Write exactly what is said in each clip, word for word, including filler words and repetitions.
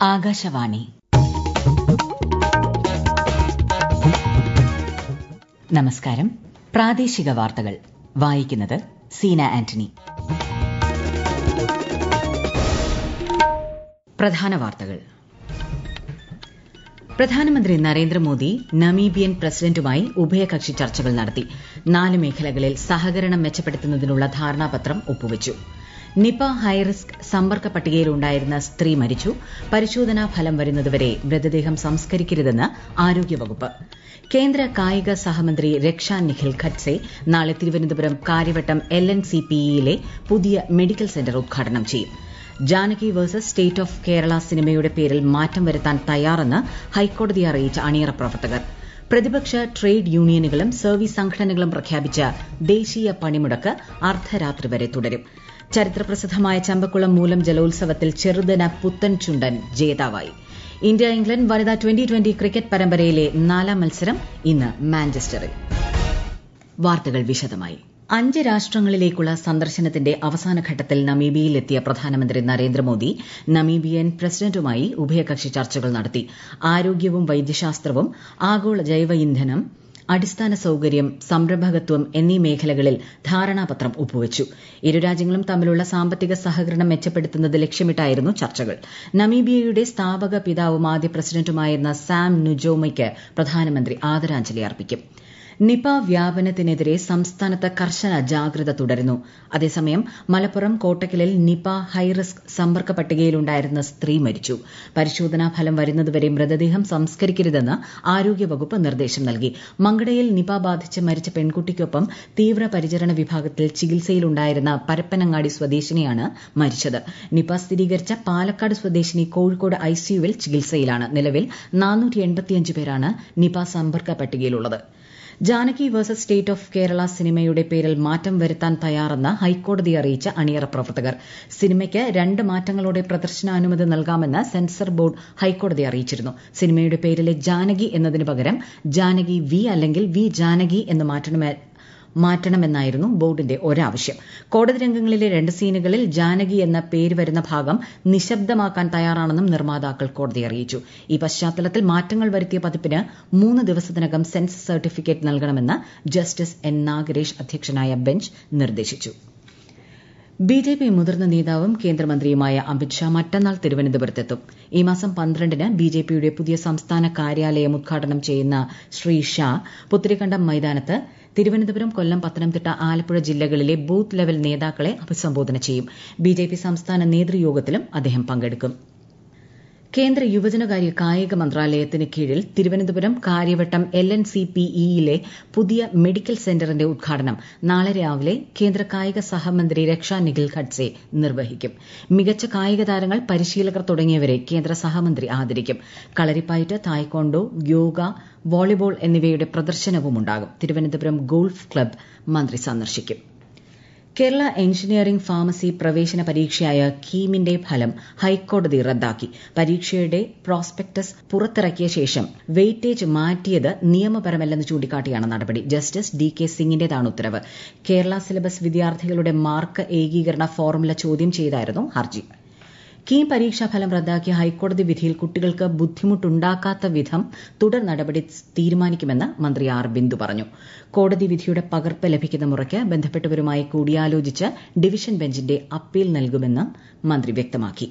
ആകാശവാണി. നമസ്കാരം. പ്രാദേശിക വാർത്തകൾ വായിക്കുന്നത് സീന ആന്റണി. പ്രധാന വാർത്തകൾ. പ്രധാനമന്ത്രി നരേന്ദ്രമോദി നമീബിയൻ പ്രസിഡന്റുമായി ഉഭയകക്ഷി ചർച്ചകൾ നടത്തി. നാല് മേഖലകളിൽ സഹകരണം മെച്ചപ്പെടുത്തുന്നതിനുള്ള ധാരണാപത്രം ഒപ്പുവച്ചു. നിപ ഹൈറിസ്ക് സമ്പർക്ക പട്ടികയിലുണ്ടായിരുന്ന സ്ത്രീ മരിച്ചു. പരിശോധനാ ഫലം വരുന്നതുവരെ മൃതദേഹം സംസ്കരിക്കരുതെന്ന് ആരോഗ്യവകുപ്പ്. കേന്ദ്ര കായിക സഹമന്ത്രി രക്ഷ നിഖിൽ ഖഡ്സെ നാളെ Thiruvananthapuram Karyavattom L N C P ഇയിലെ പുതിയ മെഡിക്കൽ സെന്റർ ഉദ്ഘാടനം ചെയ്യും. Janaki versus state of Kerala സിനിമയുടെ പേരിൽ മാറ്റം വരുത്താൻ തയ്യാറെന്ന് ഹൈക്കോടതിയെ അറിയിച്ച അണിയറ പ്രവർത്തകർ. പ്രതിപക്ഷ ട്രേഡ് യൂണിയനുകളും സർവീസ് സംഘടനകളും പ്രഖ്യാപിച്ച ദേശീയ പണിമുടക്ക് അർദ്ധരാത്രി വരെ തുടരും. ചരിത്രപ്രസിദ്ധമായ ചമ്പക്കുളം മൂലം ജലോത്സവത്തിൽ ചെറുതന പുത്തൻ ചുണ്ടൻ ജേതാവായി. ഇന്ത്യ ഇംഗ്ലണ്ട് വനിതാ ട്വന്റി ട്വന്റി ക്രിക്കറ്റ് പരമ്പരയിലെ നാലാം മത്സരം ഇന്ന് മാഞ്ചസ്റ്ററിൽ. വാർത്തകൾ വിശദമായി. അഞ്ച് രാഷ്ട്രങ്ങളിലേക്കുള്ള സന്ദർശനത്തിന്റെ അവസാനഘട്ടത്തിൽ നമീബിയയിലെത്തിയ പ്രധാനമന്ത്രി നരേന്ദ്രമോദി നമീബിയൻ പ്രസിഡന്റുമായി ഉഭയകക്ഷി ചർച്ചകൾ നടത്തി. ആരോഗ്യവും വൈദ്യശാസ്ത്രവും ആഗോള ജൈവ ഇന്ധനം, അടിസ്ഥാന സൌകര്യം, സംരംഭകത്വം എന്നീ മേഖലകളിൽ ധാരണാപത്രം ഒപ്പുവച്ചു. ഇരു രാജ്യങ്ങളും തമ്മിലുള്ള സാമ്പത്തിക സഹകരണം മെച്ചപ്പെടുത്തുന്നത് ലക്ഷ്യമിട്ടായിരുന്നു ചർച്ചകൾ. നമീബിയയുടെ സ്ഥാപക പിതാവും ആദ്യ പ്രസിഡന്റുമായിരുന്ന സാം നുജോമയ്ക്ക് പ്രധാനമന്ത്രി ആദരാഞ്ജലി അർപ്പിക്കും. നിപ വ്യാപനത്തിനെതിരെ സംസ്ഥാനത്ത് കർശന ജാഗ്രത തുടരുന്നു. അതേസമയം മലപ്പുറം കോട്ടക്കലിൽ നിപ ഹൈറിസ്ക് സമ്പർക്ക പട്ടികയിലുണ്ടായിരുന്ന സ്ത്രീ മരിച്ചു. പരിശോധനാ ഫലം വരുന്നതുവരെ മൃതദേഹം സംസ്കരിക്കരുതെന്ന് ആരോഗ്യവകുപ്പ് നിർദ്ദേശം നൽകി. മങ്കടയിൽ നിപ ബാധിച്ച് മരിച്ച പെൺകുട്ടിക്കൊപ്പം തീവ്രപരിചരണ വിഭാഗത്തിൽ ചികിത്സയിലുണ്ടായിരുന്ന പരപ്പനങ്ങാടി സ്വദേശിനിയാണ് മരിച്ചത്. നിപ സ്ഥിരീകരിച്ച പാലക്കാട് സ്വദേശിനി കോഴിക്കോട് ഐസിയുവിൽ ചികിത്സയിലാണ്. നിലവിൽ നാനൂറ്റി എൺപത്തിയഞ്ച് പേരാണ് നിപ സമ്പർക്ക പട്ടികയിലുള്ളത്. Janaki versus state of Kerala സിനിമയുടെ പേരിൽ മാറ്റം വരുത്താൻ തയ്യാറെന്ന് ഹൈക്കോടതിയെ അറിയിച്ച അണിയറ പ്രവർത്തകർ. സിനിമയ്ക്ക് രണ്ട് മാറ്റങ്ങളോടെ പ്രദർശനാനുമതി നൽകാമെന്ന് സെൻസർ ബോർഡ് ഹൈക്കോടതിയെ അറിയിച്ചിരുന്നു. സിനിമയുടെ പേരിലെ ജാനകി എന്നതിന് പകരം ജാനകി വി അല്ലെങ്കിൽ വി ജാനകി എന്ന് മാറ്റണമേ മാറ്റണമെന്നായിരുന്നു ബോർഡിന്റെ ഒരാവശ്യം. കോടതി രംഗങ്ങളിലെ രണ്ട് സീനുകളിൽ ജാനകി എന്ന പേര് വരുന്ന ഭാഗം നിശബ്ദമാക്കാൻ തയ്യാറാണെന്നും നിർമ്മാതാക്കൾ കോടതിയെ അറിയിച്ചു. ഈ പശ്ചാത്തലത്തിൽ മാറ്റങ്ങൾ വരുത്തിയ പതിപ്പിന് മൂന്ന് ദിവസത്തിനകം സെൻസർ സർട്ടിഫിക്കറ്റ് നൽകണമെന്ന് ജസ്റ്റിസ് എൻ നാഗരേഷ് അധ്യക്ഷനായ ബെഞ്ച് നിർദ്ദേശിച്ചു. ബി ജെ പി മുതിർന്ന നേതാവും കേന്ദ്രമന്ത്രിയുമായ അമിത്ഷാ മറ്റന്നാൾ തിരുവനന്തപുരത്തെത്തും. ഈ മാസം പന്ത്രണ്ടിന് ബി ജെ പിയുടെ പുതിയ സംസ്ഥാന കാര്യാലയം ഉദ്ഘാടനം ചെയ്യുന്ന ശ്രീ ഷാ പുത്തരിക്കണ്ടം മൈതാനത്ത് തിരുവനന്തപുരം, കൊല്ലം, പത്തനംതിട്ട, ആലപ്പുഴ ജില്ലകളിലെ ബൂത്ത് ലെവൽ നേതാക്കളെ അഭിസംബോധന ചെയ്യും. ബി ജെ പി സംസ്ഥാന നേതൃയോഗത്തിലും അദ്ദേഹം പങ്കെടുക്കും. കേന്ദ്ര യുവജനകാര്യ കായിക മന്ത്രാലയത്തിന് കീഴിൽ Thiruvananthapuram Karyavattom L N C P ഇയിലെ പുതിയ മെഡിക്കൽ സെന്ററിന്റെ ഉദ്ഘാടനം നാളെ രാവിലെ കേന്ദ്ര കായിക സഹമന്ത്രി രക്ഷ നിഖിൽ ഖഡ്സെ നിർവഹിക്കും. മികച്ച കായിക താരങ്ങൾ, പരിശീലകർ തുടങ്ങിയവരെ കേന്ദ്ര സഹമന്ത്രി ആദരിക്കും. കളരിപ്പയറ്റ്, തായ്ക്കൊണ്ടോ, യോഗ, വോളിബോൾ എന്നിവയുടെ പ്രദർശനവുമുണ്ടാകും. തിരുവനന്തപുരം ഗോൾഫ് ക്ലബ്ബ് മന്ത്രി സന്ദർശിക്കും. കേരള എഞ്ചിനീയറിംഗ് ഫാർമസി പ്രവേശന പരീക്ഷയായ കീമിന്റെ ഫലം ഹൈക്കോടതി റദ്ദാക്കി. പരീക്ഷയുടെ പ്രോസ്പെക്ടസ് പുറത്തിറക്കിയ ശേഷം വെയിറ്റേജ് മാറ്റിയത് നിയമപരമല്ലെന്ന് ചൂണ്ടിക്കാട്ടിയാണ് നടപടി. ജസ്റ്റിസ് ഡി കെ സിംഗിന്റേതാണ് ഉത്തരവ്. കേരള സിലബസ് വിദ്യാർത്ഥികളുടെ മാർക്ക് ഏകീകരണ ഫോർമുല ചോദ്യം ചെയ്തായിരുന്നു ഹർജി. കീം പരീക്ഷാഫലം റദ്ദാക്കിയ ഹൈക്കോടതി വിധിയിൽ കുട്ടികൾക്ക് ബുദ്ധിമുട്ടുണ്ടാക്കാത്ത വിധം തുടർ നടപടി തീരുമാനിക്കുമെന്ന് മന്ത്രി ആർ ബിന്ദു പറഞ്ഞു. കോടതി വിധിയുടെ പകർപ്പ് ലഭിക്കുന്ന മുറയ്ക്ക് ബന്ധപ്പെട്ടവരുമായി കൂടിയാലോചിച്ച് ഡിവിഷൻ ബെഞ്ചിന്റെ അപ്പീൽ നൽകുമെന്നും മന്ത്രി വ്യക്തമാക്കി.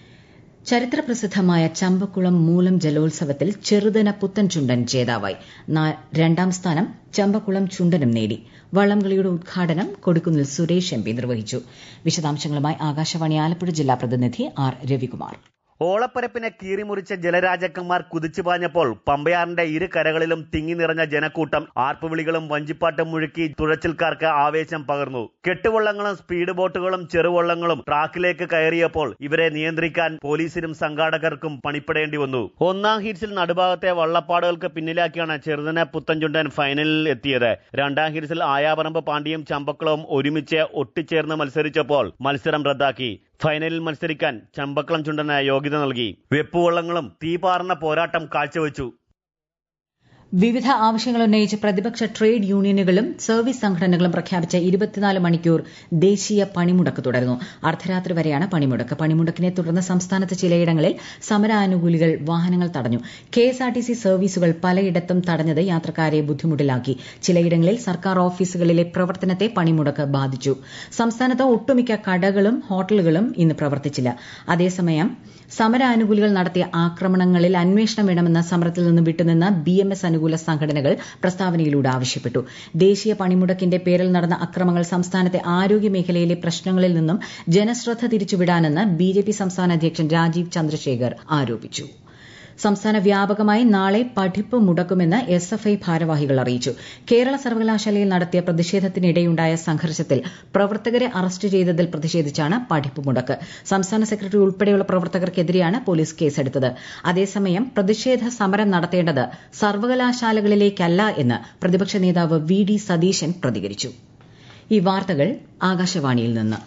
ചരിത്രപ്രസിദ്ധമായ ചമ്പക്കുളം മൂലം ജലോത്സവത്തിൽ ചെറുതന പുത്തൻ ചുണ്ടൻ ജേതാവായി. രണ്ടാം സ്ഥാനം ചമ്പക്കുളം ചുണ്ടനും നേടി. വള്ളംകളിയുടെ ഉദ്ഘാടനം കൊടിക്കുന്നിൽ സുരേഷ് എം പി നിർവഹിച്ചു. വിശദാംശങ്ങളുമായി ആകാശവാണി ആലപ്പുഴ ജില്ലാ പ്രതിനിധി ആർ രവികുമാർ. ഓളപ്പരപ്പിനെ കീറിമുറിച്ച ജലരാജാക്കന്മാർ കുതിച്ചുപാഞ്ഞപ്പോൾ പമ്പയാറിന്റെ ഇരു കരകളിലും തിങ്ങി നിറഞ്ഞ ജനക്കൂട്ടം ആർപ്പുവിളികളും വഞ്ചിപ്പാട്ടും മുഴുക്കി തുഴച്ചിൽക്കാർക്ക് ആവേശം പകർന്നു. കെട്ടുവള്ളങ്ങളും സ്പീഡ് ബോട്ടുകളും ചെറുവള്ളങ്ങളും ട്രാക്കിലേക്ക് കയറിയപ്പോൾ ഇവരെ നിയന്ത്രിക്കാൻ പോലീസിനും സംഘാടകർക്കും പണിപ്പെടേണ്ടി വന്നു. ഒന്നാം ഹീറ്റ്സിൽ നടുഭാഗത്തെ വള്ളപ്പാടുകൾക്ക് പിന്നിലാക്കിയാണ് ചെറുതന പുത്തൻചുണ്ടൻ ഫൈനലിൽ എത്തിയത്. രണ്ടാം ഹീറ്റ്സിൽ ആയാപറമ്പ് പാണ്ഡ്യയും ചമ്പക്കുളവും ഒരുമിച്ച് ഒട്ടിച്ചേർന്ന് മത്സരിച്ചപ്പോൾ മത്സരം റദ്ദാക്കി. ഫൈനലിൽ മത്സരിക്കാൻ ചമ്പക്കുളം ചുണ്ടന് യോഗ്യത നൽകി. വെപ്പുവള്ളങ്ങളും തീപാർന്ന പോരാട്ടം കാഴ്ചവെച്ചു. വിവിധ ആവശ്യങ്ങൾ ഉന്നയിച്ച് പ്രതിപക്ഷ ട്രേഡ് യൂണിയനുകളും സർവീസ് സംഘടനകളും പ്രഖ്യാപിച്ച ഇരുപത്തിനാല് മണിക്കൂർ ദേശീയ പണിമുടക്ക് തുടരുന്നു. അർദ്ധരാത്രി വരെയാണ് പണിമുടക്ക്. പണിമുടക്കിനെ തുടർന്ന് സംസ്ഥാനത്ത് ചിലയിടങ്ങളിൽ സമരാനുകൂലികൾ വാഹനങ്ങൾ തടഞ്ഞു. കെഎസ്ആർടിസി സർവീസുകൾ പലയിടത്തും തടഞ്ഞത് യാത്രക്കാരെ ബുദ്ധിമുട്ടിലാക്കി. ചിലയിടങ്ങളിൽ സർക്കാർ ഓഫീസുകളിലെ പ്രവർത്തനത്തെ പണിമുടക്ക് ബാധിച്ചു. സംസ്ഥാനത്ത് ഒട്ടുമിക്ക കടകളും ഹോട്ടലുകളും ഇന്ന് പ്രവർത്തിച്ചില്ല. അതേസമയം സമരാനുകൂലികൾ നടത്തിയ ആക്രമണങ്ങളിൽ അന്വേഷണം വേണമെന്ന സമരത്തിൽ നിന്ന് വിട്ടുനിന്ന ബിഎംഎസ് അനുകൂല സംഘടനകൾ പ്രസ്താവനയിലൂടെ ആവശ്യപ്പെട്ടു. ദേശീയ പണിമുടക്കിന്റെ പേരിൽ നടന്ന അക്രമങ്ങൾ സംസ്ഥാനത്തെ ആരോഗ്യ മേഖലയിലെ പ്രശ്നങ്ങളിൽ നിന്നും ജനശ്രദ്ധ തിരിച്ചുവിടാനെന്ന് ബിജെപി സംസ്ഥാന അധ്യക്ഷൻ രാജീവ് ചന്ദ്രശേഖർ ആരോപിച്ചു. സംസ്ഥാന വ്യാപകമായി നാളെ പഠിപ്പ് മുടക്കുമെന്ന് എസ് എഫ് ഐ ഭാരവാഹികൾ അറിയിച്ചു. കേരള സർവകലാശാലയിൽ നടത്തിയ പ്രതിഷേധത്തിനിടെയുണ്ടായ സംഘർഷത്തിൽ പ്രവർത്തകരെ അറസ്റ്റ് ചെയ്തതിൽ പ്രതിഷേധിച്ചാണ് പഠിപ്പ് മുടക്ക്. സംസ്ഥാന സെക്രട്ടറി ഉൾപ്പെടെയുള്ള പ്രവർത്തകർക്കെതിരെയാണ് പോലീസ് കേസെടുത്തത്. അതേസമയം പ്രതിഷേധ സമരം നടത്തേണ്ടത് സർവകലാശാലകളിലേക്കല്ല എന്ന് പ്രതിപക്ഷ നേതാവ് വി ഡി സതീശൻ പ്രതികരിച്ചു. ഈ വാർത്തകൾ ആകാശവാണിയിൽ നിന്ന്.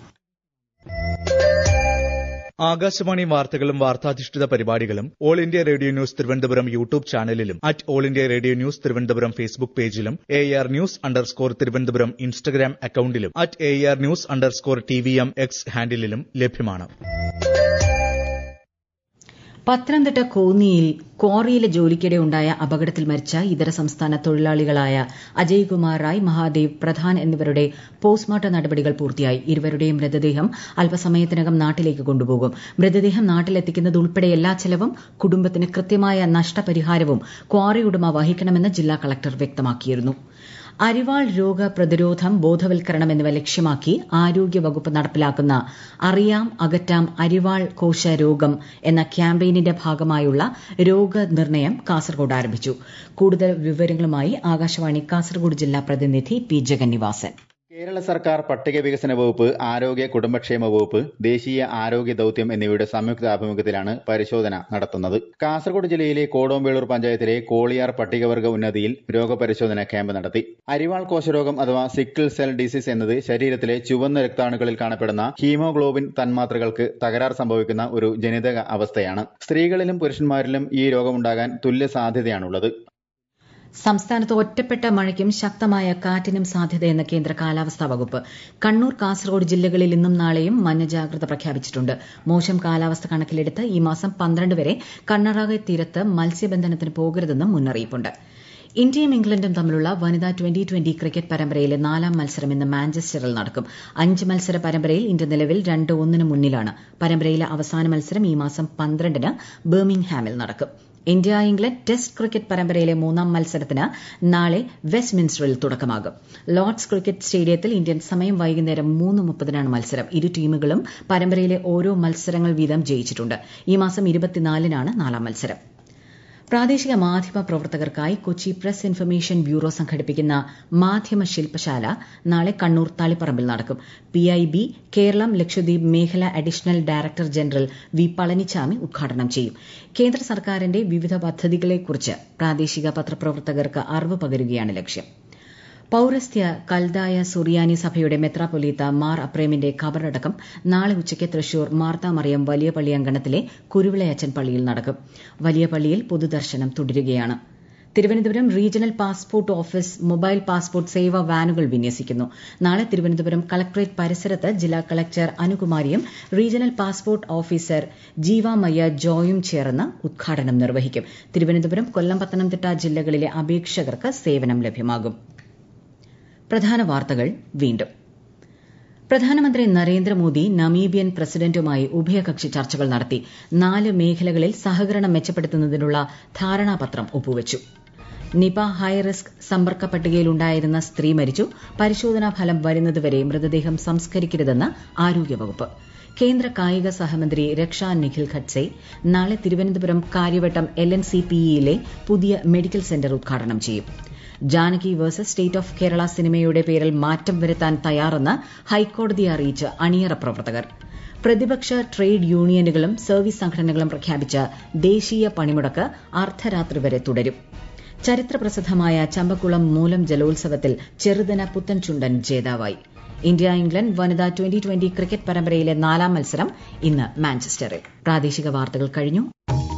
ആകാശവാണി വാർത്തകളും വാർത്താധിഷ്ഠിത പരിപാടികളും all India radio news Thiruvananthapuram YouTube ചാനലിലും at all India radio news Thiruvananthapuram Facebook പേജിലും A R news underscore Thiruvananthapuram Instagram അക്കൌണ്ടിലും at A R news underscore T V M X ഹാൻഡിലും ലഭ്യമാണ്. പത്തനംതിട്ട കോന്നിയിൽ ക്വാറിയിലെ ജോലിക്കിടെ ഉണ്ടായ അപകടത്തിൽ മരിച്ച ഇതര സംസ്ഥാന തൊഴിലാളികളായ അജയ്കുമാർ റായ്, മഹാദേവ് പ്രധാൻ എന്നിവരുടെ പോസ്റ്റ്മോർട്ടം നടപടികൾ പൂർത്തിയായി. ഇരുവരുടെയും മൃതദേഹം അല്പസമയത്തിനകം നാട്ടിലേക്ക് കൊണ്ടുപോകും. മൃതദേഹം നാട്ടിലെത്തിക്കുന്നത് ഉൾപ്പെടെ എല്ലാ ചെലവും കുടുംബത്തിന് കൃത്യമായ നഷ്ടപരിഹാരവും ക്വാറി ഉടമ വഹിക്കണമെന്ന് ജില്ലാ കളക്ടർ വ്യക്തമാക്കിയിരുന്നു. അരിവാൾ രോഗ പ്രതിരോധം, ബോധവൽക്കരണം എന്നിവ ലക്ഷ്യമാക്കി ആരോഗ്യവകുപ്പ് നടപ്പിലാക്കുന്ന അറിയാം അകറ്റാം അരിവാൾ കോശ രോഗം എന്ന ക്യാമ്പയിനിന്റെ ഭാഗമായുള്ള രോഗനിർണയം കാസർഗോഡ് ആരംഭിച്ചു. കൂടുതൽ വിവരങ്ങളുമായി ആകാശവാണി കാസർഗോഡ് ജില്ലാ പ്രതിനിധി പി ജഗന്നിവാസൻ. കേരള സർക്കാർ പട്ടിക വികസന വകുപ്പ്, ആരോഗ്യ കുടുംബക്ഷേമ വകുപ്പ്, ദേശീയ ആരോഗ്യ ദൌത്യം എന്നിവയുടെ സംയുക്ത ആഭിമുഖ്യത്തിലാണ് പരിശോധന നടത്തുന്നത്. കാസർഗോഡ് ജില്ലയിലെ കോടോംവേളൂർ പഞ്ചായത്തിലെ കോളിയാർ പട്ടികവർഗ ഉന്നതിയിൽ രോഗപരിശോധന ക്യാമ്പ് നടത്തി. അരിവാൾ കോശരോഗം അഥവാ സിക്കിൾ സെൽ ഡിസീസ് എന്നത് ശരീരത്തിലെ ചുവന്ന രക്താണുക്കളിൽ കാണപ്പെടുന്ന ഹീമോഗ്ലോബിൻ തന്മാത്രകൾക്ക് തകരാർ സംഭവിക്കുന്ന ഒരു ജനിതക അവസ്ഥയാണ്. സ്ത്രീകളിലും പുരുഷന്മാരിലും ഈ രോഗമുണ്ടാകാൻ തുല്യ സാധ്യതയാണുള്ളത്. സംസ്ഥാനത്ത് ഒറ്റപ്പെട്ട മഴയ്ക്കും ശക്തമായ കാറ്റിനും സാധ്യതയെന്ന് കേന്ദ്ര കാലാവസ്ഥാ വകുപ്പ്. കണ്ണൂർ, കാസർഗോഡ് ജില്ലകളിൽ ഇന്നും നാളെയും മഞ്ഞ ജാഗ്രത പ്രഖ്യാപിച്ചിട്ടുണ്ട്. മോശം കാലാവസ്ഥ കണക്കിലെടുത്ത് ഈ മാസം പന്ത്രണ്ട് വരെ കർണാടക തീരത്ത് മത്സ്യബന്ധനത്തിന് പോകരുതെന്നും മുന്നറിയിപ്പുണ്ട്. ഇന്ത്യയും ഇംഗ്ലണ്ടും തമ്മിലുള്ള വനിതാ ട്വന്റി ട്വന്റി ക്രിക്കറ്റ് പരമ്പരയിലെ നാലാം മത്സരം ഇന്ന് മാഞ്ചസ്റ്ററിൽ നടക്കും. അഞ്ച് മത്സര പരമ്പരയിൽ ഇന്ത്യ നിലവിൽ രണ്ട് ഒന്നിന് മുന്നിലാണ്. പരമ്പരയിലെ അവസാന മത്സരം ഈ മാസം പന്ത്രണ്ടിന് ബർമിംഗ്ഹാമിൽ നടക്കും. ഇന്ത്യ ഇംഗ്ലണ്ട് ടെസ്റ്റ് ക്രിക്കറ്റ് പരമ്പരയിലെ മൂന്നാം മത്സരത്തിന് നാളെ വെസ്റ്റ് മിൻസ്റ്ററിൽ തുടക്കമാകും. ലോർഡ്സ് ക്രിക്കറ്റ് സ്റ്റേഡിയത്തിൽ ഇന്ത്യൻ സമയം വൈകുന്നേരം മൂന്ന് മുപ്പതിനാണ് മത്സരം. ഇരു ടീമുകളും പരമ്പരയിലെ ഓരോ മത്സരങ്ങൾ വീതം ജയിച്ചിട്ടുണ്ട്. ഈ മാസം ഇരുപത്തിനാലിനാണ് നാലാം മത്സരം. പ്രാദേശിക മാധ്യമ പ്രവർത്തകർക്കായി കൊച്ചി പ്രസ് ഇൻഫർമേഷൻ ബ്യൂറോ സംഘടിപ്പിക്കുന്ന മാധ്യമ ശില്പശാല നാളെ കണ്ണൂർ തളിപ്പറമ്പിൽ നടക്കും. P I B Keralam Lakshadweep മേഖല additional director general V Palanichami ഉദ്ഘാടനം ചെയ്യും. കേന്ദ്ര സർക്കാരിന്റെ വിവിധ പദ്ധതികളെക്കുറിച്ച് പ്രാദേശിക പത്രപ്രവർത്തകർക്ക് അറിവ് പകരുകയാണ് ലക്ഷ്യം. പൌരസ്ത്യ കൽദായ സുറിയാനി സഭയുടെ മെത്രാപ്പൊലീത്ത മാർ അപ്രേമിന്റെ ഖബറടക്കം നാളെ ഉച്ചയ്ക്ക് തൃശൂർ മാർത്താ മറിയം വലിയ പള്ളി അങ്കണത്തിലെ കുരുവിളയച്ചൻ പള്ളിയിൽ നടക്കും. വലിയ പള്ളിയിൽ പൊതുദർശനം തുടരുകയാണ്. Thiruvananthapuram regional passport office mobile passport Seva വാനുകൾ വിന്യസിക്കുന്നു. നാളെ തിരുവനന്തപുരം കളക്ടറേറ്റ് പരിസരത്ത് ജില്ലാ കളക്ടർ അനുകുമാരിയും റീജിയണൽ പാസ്പോർട്ട് ഓഫീസർ ജീവാമയ്യ ജോയും ചേർന്ന് ഉദ്ഘാടനം നിർവഹിക്കും. തിരുവനന്തപുരം, കൊല്ലം, പത്തനംതിട്ട ജില്ലകളിലെ അപേക്ഷകർക്ക് സേവനം ലഭ്യമാകും. പ്രധാന വാർത്തകൾ വീണ്ടും. പ്രധാനമന്ത്രി നരേന്ദ്രമോദി നമീബിയൻ പ്രസിഡന്റുമായി ഉഭയകക്ഷി ചർച്ചകൾ നടത്തി. നാല് മേഖലകളിൽ സഹകരണം മെച്ചപ്പെടുത്തുന്നതിനുള്ള ധാരണാപത്രം ഒപ്പുവച്ചു. നിപ ഹൈറിസ്ക് സമ്പർക്ക പട്ടികയിലുണ്ടായിരുന്ന സ്ത്രീ മരിച്ചു. പരിശോധനാ ഫലം വരുന്നതുവരെ മൃതദേഹം സംസ്കരിക്കരുതെന്ന് ആരോഗ്യവകുപ്പ്. കേന്ദ്ര കായിക സഹമന്ത്രി രക്ഷാ നിഖിൽ ഖഡ്സെ നാളെ Thiruvananthapuram Karyavattom L N C P ഇയിലെ പുതിയ മെഡിക്കൽ സെന്റർ ഉദ്ഘാടനം ചെയ്യും. Janaki versus state of Kerala സിനിമയുടെ പേരിൽ മാറ്റം വരുത്താൻ തയ്യാറെന്ന് ഹൈക്കോടതിയെ അറിയിച്ച് അണിയറ പ്രവർത്തകർ. പ്രതിപക്ഷ ട്രേഡ് യൂണിയനുകളും സർവീസ് സംഘടനകളും പ്രഖ്യാപിച്ച ദേശീയ പണിമുടക്ക് അർദ്ധരാത്രി വരെ തുടരും. ചരിത്രപ്രസിദ്ധമായ ചമ്പക്കുളം മൂലം ജലോത്സവത്തിൽ ചെറുതന പുത്തൻചുണ്ടൻ ജേതാവായി. ഇന്ത്യ ഇംഗ്ലണ്ട് വനിതാ ട്വന്റി ട്വന്റി ക്രിക്കറ്റ് പരമ്പരയിലെ നാലാം മത്സരം ഇന്ന് മാഞ്ചസ്റ്ററിൽ. പ്രാദേശിക വാർത്തകൾ കഴിഞ്ഞു.